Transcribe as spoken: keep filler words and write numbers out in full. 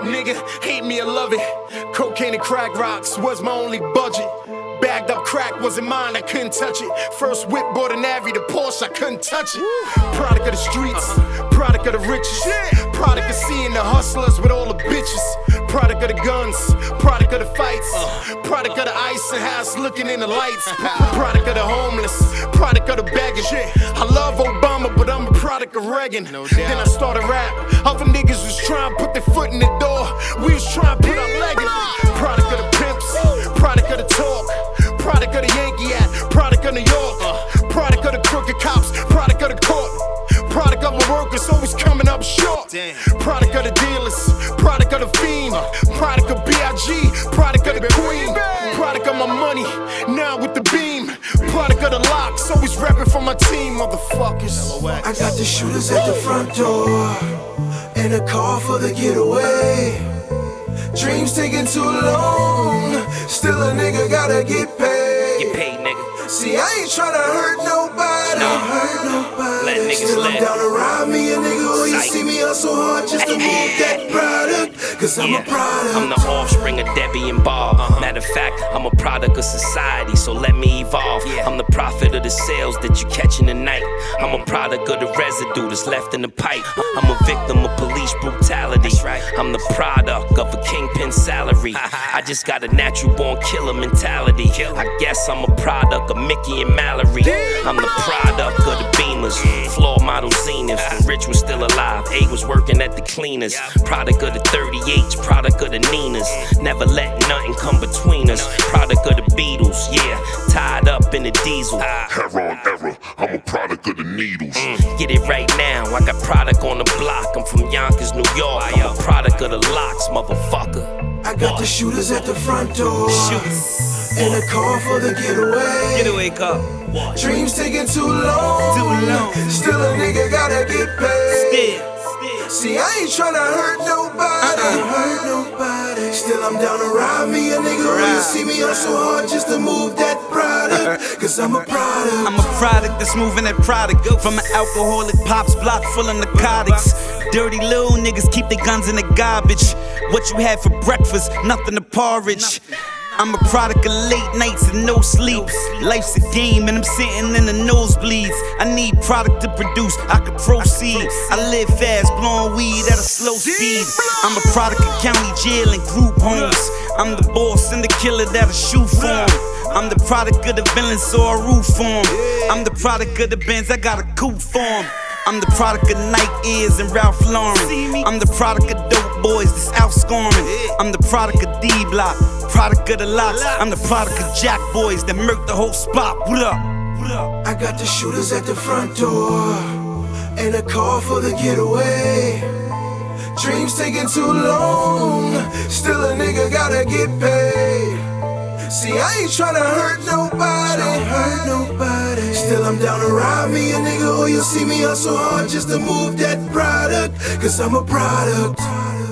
nigga, hate me or love it. Cocaine and crack rocks was my only budget. Bagged up crack wasn't mine, I couldn't touch it. First whip bought an Avi, the Porsche, I couldn't touch it. Product of the streets, product of the riches. Product of seeing the hustlers with all the bitches. Product of the guns, product of the fights. Product of the ice and house looking in the lights. Product of the homeless, product of the begging. I love Obama, but I'm a product of Reagan. Then I started rap. Other niggas was trying to put their foot in the door. We was trying to put our leg in it. Product of the pimps, product of the talk. Product of the Yankee hat, product of New York. Product of the crooked cops, product of the court. Product of my workers always coming up short. Product of the dealers, product of the fiend. Product of B I G, product of the queen. Product of my money, now with the beam. Product of the locks, always rapping for my team, motherfuckers. I got the shooters at the front door, and a car for the getaway. Dreams taking too long, still a nigga gotta get paid. Get paid, nigga. See, I ain't tryna hurt nobody, No. hurt nobody. Let niggas Still I'm live. down to ride me a nigga, or you Sight. see me hustle hard just to move that product. Cause I'm Yeah, a product. I'm the offspring of Debbie and Bob. Uh-huh. Matter of fact, I'm a product of society, so let me evolve. Yeah. I'm the prophet of the sales that you catch in the night. I'm a product of the residue that's left in the pipe. I'm a victim of police brutality. That's right. I'm the product of a kingpin salary. I just got a natural born killer mentality. I guess I'm a product of Mickey and Mallory. I'm the product of the Beamers, floor model Zenith. When Rich was still alive, A was working at the cleaners. Product of the thirty-eights, product of the Ninas. Never let nothing come between us. Product of the Beatles, yeah, tied up in the diesel. Heron era, I'm a product of the needles. Mm, get it right now, I got product on the block. I'm from Yonkers, New York. I'm a product of the locks, motherfucker. I got the shooters at the front door, and a car for the getaway. Getaway car. Dreams taking too long, Too long. still a nigga gotta get paid. Still. See, I ain't tryna hurt nobody, Uh-uh. hurt nobody. Still I'm down to ride me a nigga, or you see me hustle hard just to move that product. Cause I'm a product. I'm a product that's moving that product. From an alcoholic pops block full of narcotics. Dirty little niggas keep their guns in the garbage. What you had for breakfast, nothing to porridge. I'm a product of late nights and no sleep. Life's a game and I'm sitting in the nosebleeds. I need product to produce, I can proceed. I live fast, blowing weed at a slow speed. I'm a product of county jail and group homes. I'm the boss and the killer that a shoe form. I'm the product of the villain, so a roof form. I'm the product of the Benz, I got a coupe form. I'm the product of Nike Ears and Ralph Lauren. I'm the product of dope boys that's outscoring. I'm the product of D-Block, product of the locks. I'm the product of Jack boys that murk the whole spot. What up? What up? I got the shooters at the front door, and a car for the getaway. Dreams taking too long, still a nigga gotta get paid. See, I ain't tryna hurt nobody, hurt nobody. Still I'm down to ride me a nigga, or you'll see me hustle hard just to move that product. Cause I'm a product.